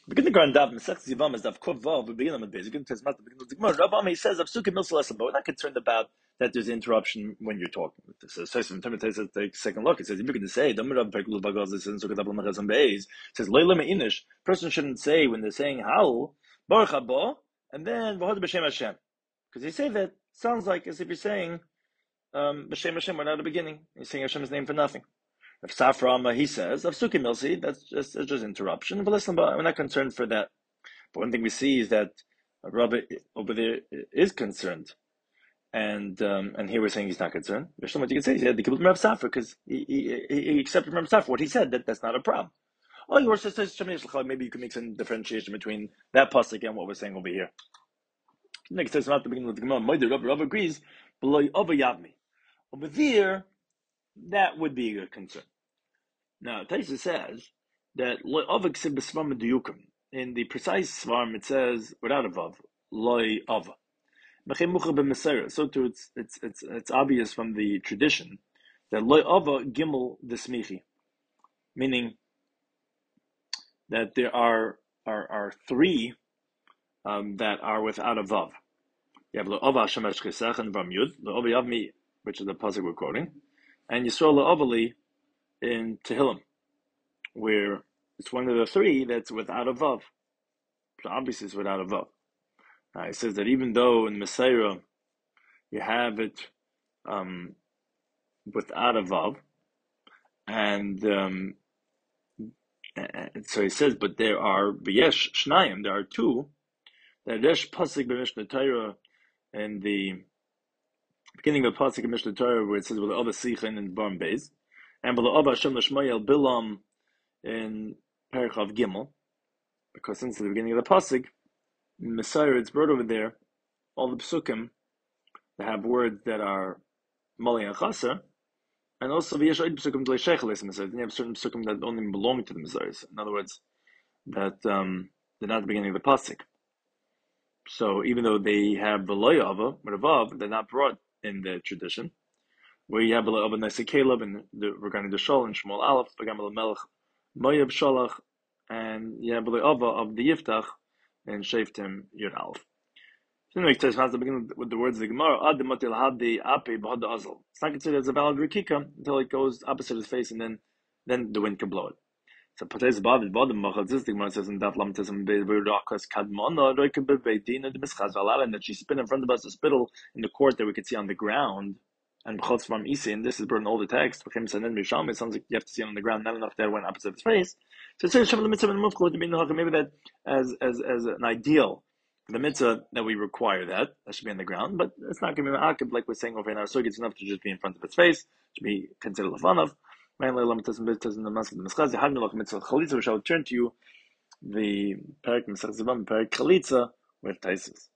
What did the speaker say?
Begin the Grand Dav Masech Zivam as Dav Kov Vav. We begin on the base. Begin to Tezmat. Begin to the Gemara. Rabbi Ami says Avsukim Milsa Lesson, but we're not concerned about that. There's interruption when you're talking. So some time it takes a second look. It says you begin to say Damir Rav Pekul Bagaz listen so Kadav Lamachas Beis. It says Leila Meinish. Person shouldn't say when they're saying Hal Baruch Haba and then V'Hod B'Shem Hashem, because you say that sounds like as if you're saying B'Shem Hashem right at the beginning. You're saying Hashem's name for nothing. If Safra he says of Suki Milsi, that's just interruption. But listen, we're not concerned for that. But one thing we see is that Rabbi over there is concerned, and here we're saying he's not concerned. There's so much you can say. He had the kibbutz Rav Safra because he accepted from Rav Safra what he said. That's not a problem. Oh, you were says maybe you can make some differentiation between that pasuk and what we're saying over here. Next says not the beginning of the Gemara. Rav agrees. Below over Yavmi over there, that would be a concern. Now, Taisa says that in the precise svarm it says without a vav, loy ava. So too, it's obvious from the tradition that loy ava gimel desmichi, meaning that there are three that are without a vav. You have lo ava shemesh chesach and vam yud, lo ava yavmi, which is the pasuk we're quoting, and Yisrael lo avali in Tehillim, where it's one of the three that's without a vav. So obviously it's without a vav. It says that even though in Messiah you have it without a vav, and so he says, but there are v'yesh shnayim, there are two. That resh pasuk b'Mishnah Torah in the beginning of pasuk in Mishnah Torah where it says with the other sichin and barm beis, and with the other Hashem l'shmayel bilam in Parachav Gimel, because since the beginning of the pasuk, in Messiah it's brought over there, all the psukim that have words that are mali and chasa, and also v'yesh oid psukim d'lei sheichel es Messiah. Then you have certain psukim that only belong to the Messiah. In other words, that they're not at the beginning of the pasuk. So even though they have v'loy ava, but above, they're not brought in the tradition. Where you have v'loy ava Nesei Caleb and regarding the Shol and Shmuel Aleph, V'gam Melech Moav Sholach, and you have v'loy ava of the Yiftach and Sheftim Yud Aleph. So anyway, it has to begin with the words of the Gemara. Ad matil hadi ape b'had azal. It's not considered as a valid rikika until it goes opposite his face, and then the wind can blow it. So Patez Bavad Vadim Machazis, the Gemara says in Daf Lamtism Beirakas Kadmona Roikebe Beidina the Mischaz Valala, and that she spit in front of us a spittle in the court that we could see on the ground. And B'chotz from Isi, and this is brought in all the text. It sounds like you have to see it on the ground, not enough that went opposite of his face. So it says Shem the Mitzvah and Mufkot to be maybe that as an ideal for the mitzvah that we require that should be on the ground, but it's not going to be an akib like we're saying over in our sugi. It's enough to just be in front of his face, it should be considered lafanav. Which I will turn to you the Perek Masech Zivam, Perek Chalitza with Taisus.